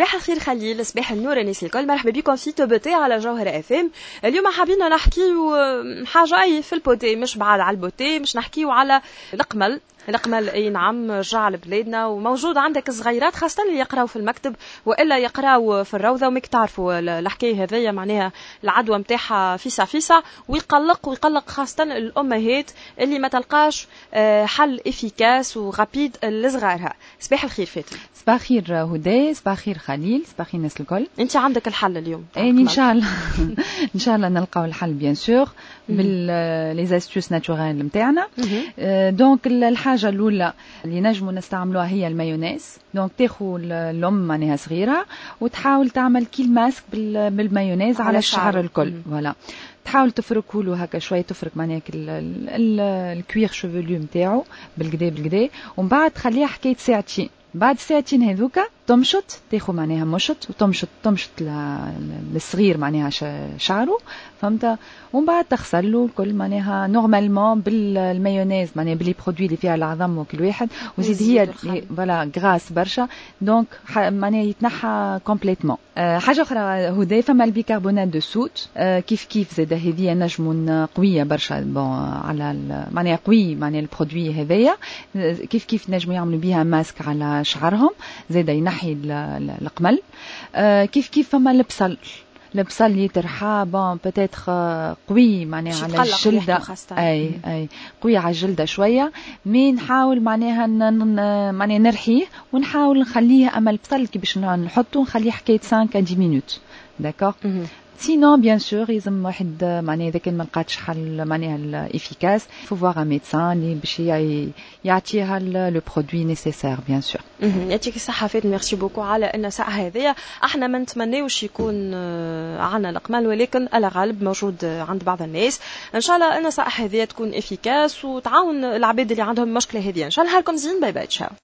صباح الخير خليل، صباح النور الناس الكل، مرحبا بكم في توبوتي على جوهر اف ام. اليوم حابين نحكيو حاجه اي في البوتي، مش بعد على البوتي، مش نحكيو على القمل اي نعم رجع لبلادنا وموجود عندك صغيرات خاصه اللي يقراو في المكتب والا يقراو في الروضه، ومك تعرفوا الحكايه هذيا معناها العدوى نتاعها فيسا ويقلق خاصه الامهات اللي ما تلقاش حل افيكاس وغابيد لصغارها. صباح الخير فاتن. صباح الخير هدى، صباح الخير خليل، صباح الخير الناس الكل. انت عندك الحل اليوم ان شاء الله ان شاء الله نلقاو الحل بيان سور بال لي استوس ناتوريل نتاعنا. دونك الحاجه الاولى اللي نجموا نستعملوها هي المايونيز. دونك تاخذ الام معناها صغيره وتحاول تعمل كيل ماسك بالمايونيز على الشعر الكل. فوالا تحاول تفركه له هكا شويه، تفرك معناها الكوير شوفولو نتاعو بالكدا ومن بعد تخليها حكايه ساعتين. بعد ساعتين هذوكا تمشط، تاخذ معناها مشط وتمشط الصغير معناها شعره، فهمت؟ ومن بعد تغسل له الكل معناها نورمالمون بالمايونيز معناها بلي برودوي اللي فيها العظم وكل واحد، وزيد هي فوالا غراس برشا، دونك معناها يتنحى كومبليتمون. حاجه اخرى هدى، فما البيكربونات دو سوت كيف زاد هذه نجموا قويه برشا بون على معناها قوي معناها البرودوي هذايا، كيف نجموا يعملوا بها ماسك على شعرهم، زاد ينحي القمل. كيف فما البصل اللي ترحى بون بتاتخ قوي معناها على الجلده، اي قوي على الجلده شويه، مي نحاول معناها معناها نرحيه ونحاول نخليه، اما البصل كي باش نحطه نخليه حكايه 5 10 مينوت داكور. سينون بيان سور يلزم واحد معناها اذا كان ما لقاتش حل معناها الافيكاس فو فوار ان ميدسان اللي باش يعطيها لو برودوي نيسيسير بيان سور. يعطيك الصحه فاتن، ميرسي بوكو على النصائح هذيا. احنا ما نتمناوش يكون عندنا القمل، ولكن على غالب موجود عند بعض الناس. ان شاء الله النصائح هذيا تكون افيكاس وتعاون العباد اللي عندهم مشكله هذه. ان شاء الله حالكم زين، باي باي، تشاو.